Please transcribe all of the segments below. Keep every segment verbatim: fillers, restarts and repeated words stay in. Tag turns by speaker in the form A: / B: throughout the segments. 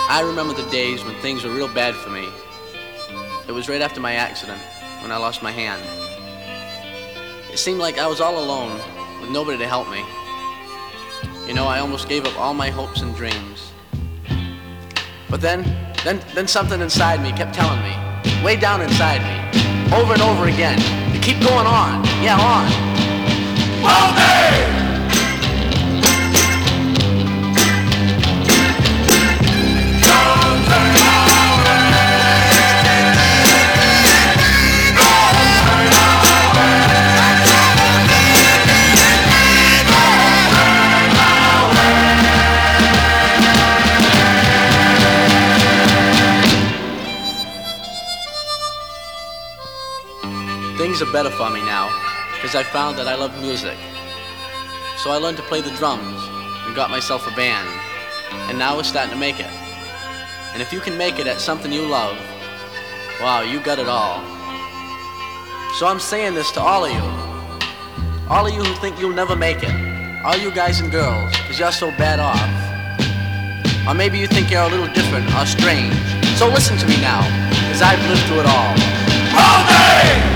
A: I remember the days when things were real bad for me. It was right after my accident, when I lost my hand. It seemed like I was all alone, with nobody to help me. You know, I almost gave up all my hopes and dreams. But then, then, then something inside me kept telling me, way down inside me, over and over again, to keep going on, yeah, on. All day! Things are better for me now, because I found that I love music. So I learned to play the drums and got myself a band, and now we're starting to make it. And if you can make it at something you love, wow, you got it all. So I'm saying this to all of you, all of you who think you'll never make it, all you guys and girls, because you're so bad off. Or maybe you think you're a little different or strange. So listen to me now, because I've lived through it all. All day!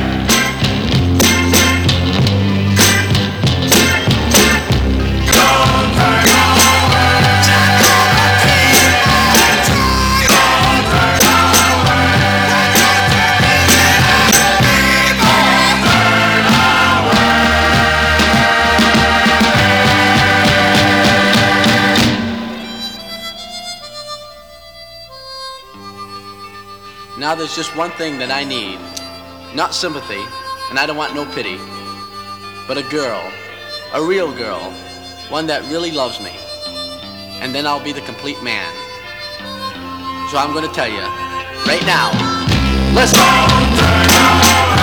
A: Now there's just one thing that I need. Not sympathy, and I don't want no pity, but a girl, a real girl, one that really loves me. And then I'll be the complete man. So I'm gonna tell you, right now, let's go!